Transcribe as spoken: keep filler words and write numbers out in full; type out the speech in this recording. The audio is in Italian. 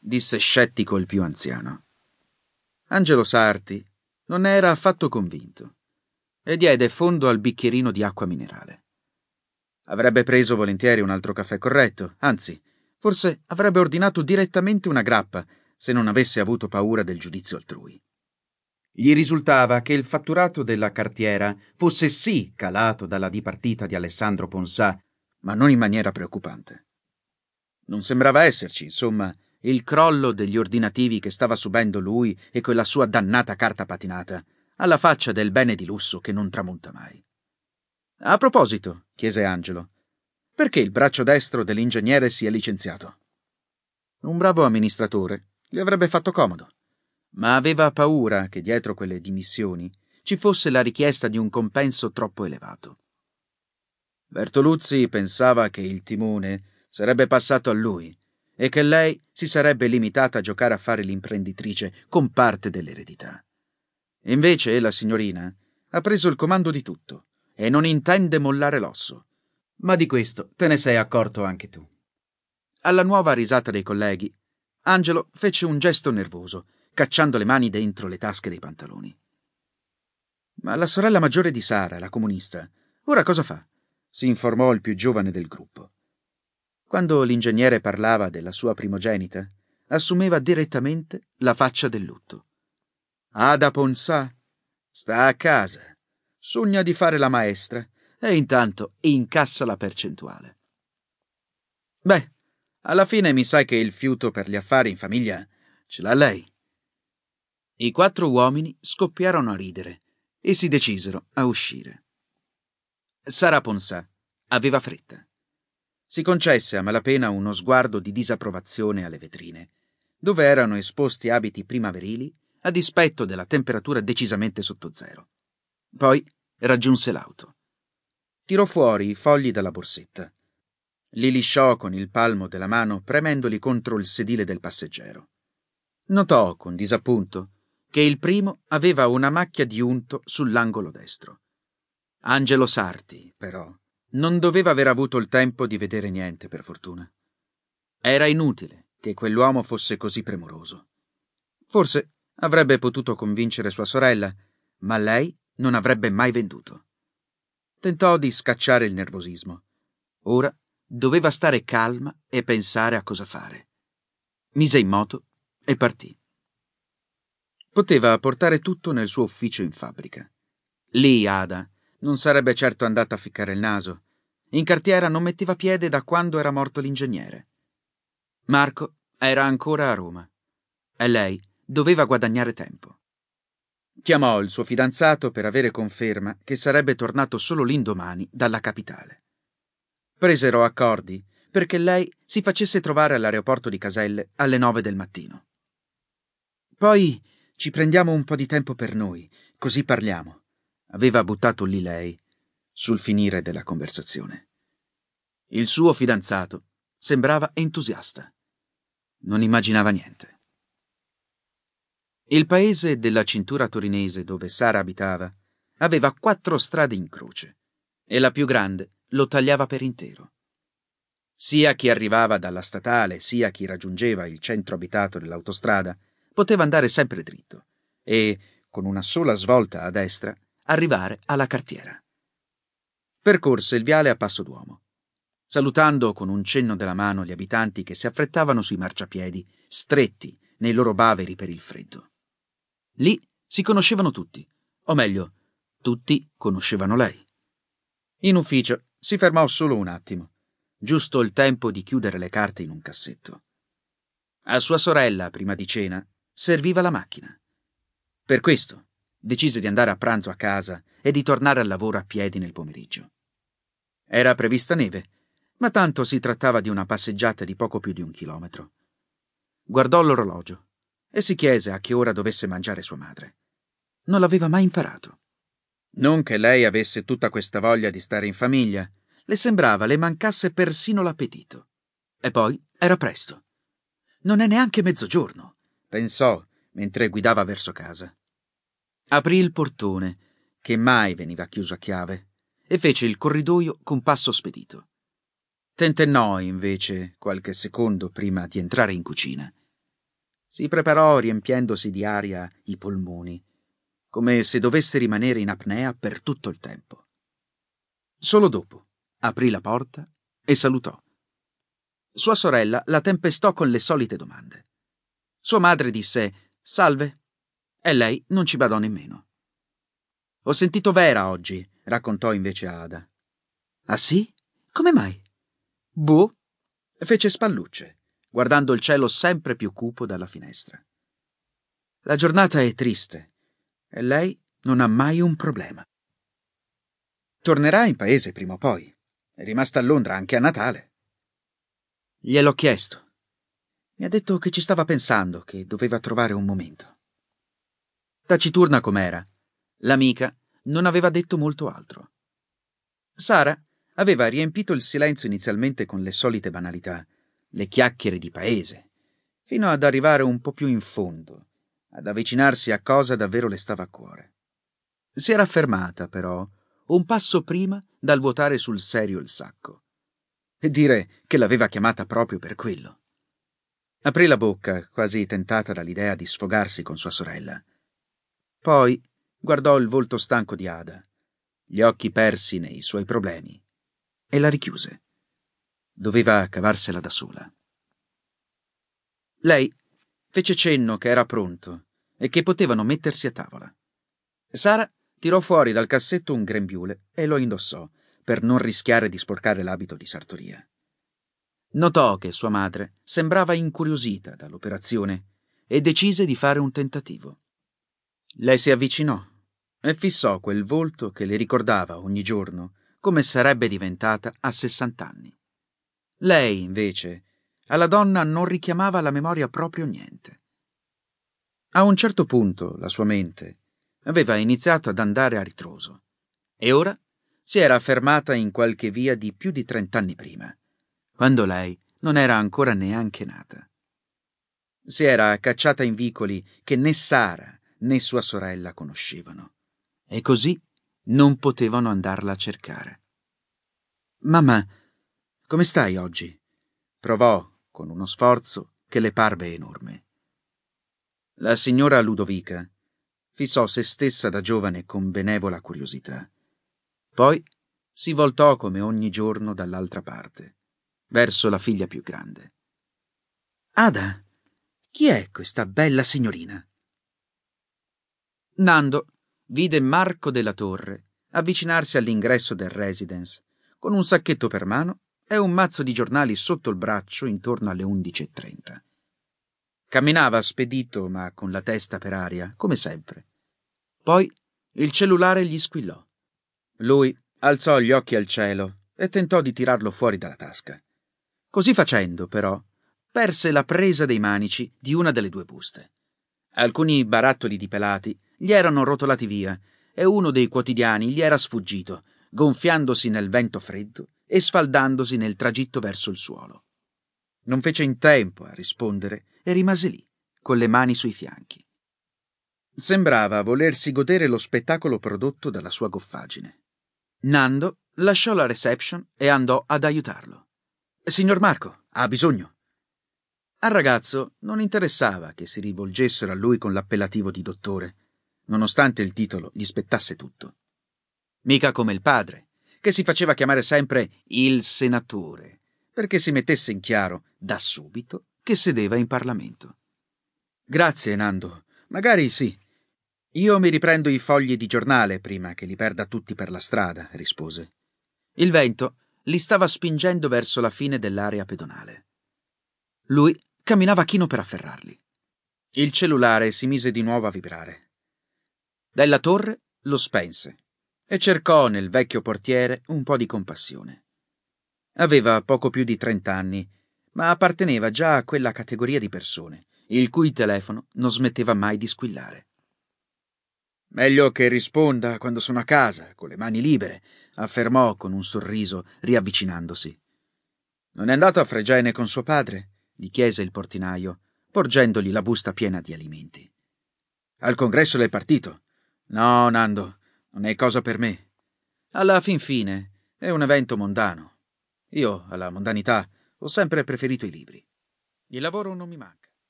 disse scettico il più anziano. Angelo Sarti non ne era affatto convinto e diede fondo al bicchierino di acqua minerale. Avrebbe preso volentieri un altro caffè corretto, anzi, forse avrebbe ordinato direttamente una grappa se non avesse avuto paura del giudizio altrui. Gli risultava che il fatturato della cartiera fosse sì calato dalla dipartita di Alessandro Ponsà, ma non in maniera preoccupante. Non sembrava esserci, insomma, il crollo degli ordinativi che stava subendo lui e quella sua dannata carta patinata, alla faccia del bene di lusso che non tramonta mai. A proposito, chiese Angelo, perché il braccio destro dell'ingegnere si è licenziato? Un bravo amministratore gli avrebbe fatto comodo, ma aveva paura che dietro quelle dimissioni ci fosse la richiesta di un compenso troppo elevato. Bertoluzzi pensava che il timone sarebbe passato a lui e che lei si sarebbe limitata a giocare a fare l'imprenditrice con parte dell'eredità. Invece la signorina ha preso il comando di tutto e non intende mollare l'osso. Ma di questo te ne sei accorto anche tu. Alla nuova risata dei colleghi, Angelo fece un gesto nervoso, cacciando le mani dentro le tasche dei pantaloni. Ma la sorella maggiore di Sara, la comunista, ora cosa fa? Si informò il più giovane del gruppo. Quando l'ingegnere parlava della sua primogenita, assumeva direttamente la faccia del lutto. Ada Ponsà sta a casa, sogna di fare la maestra e intanto incassa la percentuale. Beh, alla fine mi sa che il fiuto per gli affari in famiglia ce l'ha lei. I quattro uomini scoppiarono a ridere e si decisero a uscire. Sara Ponsà aveva fretta. Si concesse a malapena uno sguardo di disapprovazione alle vetrine, dove erano esposti abiti primaverili a dispetto della temperatura decisamente sotto zero. Poi raggiunse l'auto. Tirò fuori i fogli dalla borsetta. Li lisciò con il palmo della mano premendoli contro il sedile del passeggero. Notò con disappunto che il primo aveva una macchia di unto sull'angolo destro. Angelo Sarti, però, non doveva aver avuto il tempo di vedere niente, per fortuna. Era inutile che quell'uomo fosse così premuroso. Forse avrebbe potuto convincere sua sorella, ma lei non avrebbe mai venduto. Tentò di scacciare il nervosismo. Ora doveva stare calma e pensare a cosa fare. Mise in moto e partì. Poteva portare tutto nel suo ufficio in fabbrica. Lì Ada non sarebbe certo andata a ficcare il naso. In cartiera non metteva piede da quando era morto l'ingegnere. Marco era ancora a Roma e lei doveva guadagnare tempo. Chiamò il suo fidanzato per avere conferma che sarebbe tornato solo l'indomani dalla capitale. Presero accordi perché lei si facesse trovare all'aeroporto di Caselle alle nove del mattino. Poi ci prendiamo un po' di tempo per noi, così parliamo, aveva buttato lì lei, sul finire della conversazione. Il suo fidanzato sembrava entusiasta. Non immaginava niente. Il paese della cintura torinese dove Sara abitava aveva quattro strade in croce e la più grande lo tagliava per intero. Sia chi arrivava dalla statale sia chi raggiungeva il centro abitato dell'autostrada poteva andare sempre dritto e, con una sola svolta a destra, arrivare alla cartiera. Percorse il viale a passo d'uomo, salutando con un cenno della mano gli abitanti che si affrettavano sui marciapiedi, stretti nei loro baveri per il freddo. Lì si conoscevano tutti, o meglio, tutti conoscevano lei. In ufficio si fermò solo un attimo, giusto il tempo di chiudere le carte in un cassetto. A sua sorella, prima di cena, serviva la macchina. Per questo decise di andare a pranzo a casa e di tornare al lavoro a piedi nel pomeriggio. Era prevista neve, ma tanto si trattava di una passeggiata di poco più di un chilometro. Guardò l'orologio e si chiese a che ora dovesse mangiare sua madre. Non l'aveva mai imparato. Non che lei avesse tutta questa voglia di stare in famiglia, le sembrava le mancasse persino l'appetito. E poi era presto. Non è neanche mezzogiorno, pensò mentre guidava verso casa. Aprì il portone, che mai veniva chiuso a chiave, e fece il corridoio con passo spedito. Tentennò invece qualche secondo prima di entrare in cucina. Si preparò riempiendosi di aria i polmoni, come se dovesse rimanere in apnea per tutto il tempo. Solo dopo aprì la porta e salutò. Sua sorella la tempestò con le solite domande. Sua madre disse «Salve» e lei non ci badò nemmeno. «Ho sentito Vera oggi», raccontò invece Ada. «Ah sì? Come mai?» «Boh», fece spallucce, guardando il cielo sempre più cupo dalla finestra. «La giornata è triste e lei non ha mai un problema. Tornerà in paese prima o poi. È rimasta a Londra anche a Natale». Gliel'ho chiesto. Mi ha detto che ci stava pensando, che doveva trovare un momento. Taciturna com'era, l'amica non aveva detto molto altro. Sara aveva riempito il silenzio inizialmente con le solite banalità, le chiacchiere di paese, fino ad arrivare un po' più in fondo, ad avvicinarsi a cosa davvero le stava a cuore. Si era fermata, però, un passo prima dal vuotare sul serio il sacco, e dire che l'aveva chiamata proprio per quello. Aprì la bocca, quasi tentata dall'idea di sfogarsi con sua sorella. Poi guardò il volto stanco di Ada, gli occhi persi nei suoi problemi, e la richiuse. Doveva cavarsela da sola. Lei fece cenno che era pronto e che potevano mettersi a tavola. Sara tirò fuori dal cassetto un grembiule e lo indossò, per non rischiare di sporcare l'abito di sartoria. Notò che sua madre sembrava incuriosita dall'operazione e decise di fare un tentativo. Lei si avvicinò e fissò quel volto che le ricordava ogni giorno come sarebbe diventata a sessant'anni. Lei, invece, alla donna non richiamava alla memoria proprio niente. A un certo punto la sua mente aveva iniziato ad andare a ritroso e ora si era fermata in qualche via di più di trent'anni prima, quando lei non era ancora neanche nata. Si era cacciata in vicoli che né Sara né sua sorella conoscevano, e così non potevano andarla a cercare. «Mamma, come stai oggi?» provò con uno sforzo che le parve enorme. La signora Ludovica fissò se stessa da giovane con benevola curiosità. Poi si voltò come ogni giorno dall'altra parte, verso la figlia più grande. «Ada, chi è questa bella signorina?» Nando vide Marco della Torre avvicinarsi all'ingresso del residence con un sacchetto per mano e un mazzo di giornali sotto il braccio intorno alle undici e trenta. Camminava spedito ma con la testa per aria, come sempre. Poi il cellulare gli squillò. Lui alzò gli occhi al cielo e tentò di tirarlo fuori dalla tasca. Così facendo, però, perse la presa dei manici di una delle due buste. Alcuni barattoli di pelati gli erano rotolati via e uno dei quotidiani gli era sfuggito, gonfiandosi nel vento freddo e sfaldandosi nel tragitto verso il suolo. Non fece in tempo a rispondere e rimase lì, con le mani sui fianchi. Sembrava volersi godere lo spettacolo prodotto dalla sua goffaggine. Nando lasciò la reception e andò ad aiutarlo. «Signor Marco, ha bisogno?» Al ragazzo non interessava che si rivolgessero a lui con l'appellativo di dottore, nonostante il titolo gli spettasse tutto. Mica come il padre, che si faceva chiamare sempre il senatore, perché si mettesse in chiaro da subito che sedeva in Parlamento. «Grazie, Nando, magari sì. Io mi riprendo i fogli di giornale prima che li perda tutti per la strada», rispose. Il vento li stava spingendo verso la fine dell'area pedonale. Lui camminava chino per afferrarli. Il cellulare si mise di nuovo a vibrare. Della Torre lo spense e cercò nel vecchio portiere un po' di compassione. Aveva poco più di trent'anni, ma apparteneva già a quella categoria di persone il cui telefono non smetteva mai di squillare. «Meglio che risponda quando sono a casa, con le mani libere», affermò con un sorriso, riavvicinandosi. «Non è andato a Fregene con suo padre?» gli chiese il portinaio, porgendogli la busta piena di alimenti. «Al congresso del partito?» «No, Nando, non è cosa per me. Alla fin fine è un evento mondano. Io, alla mondanità, ho sempre preferito i libri. Il lavoro non mi manca».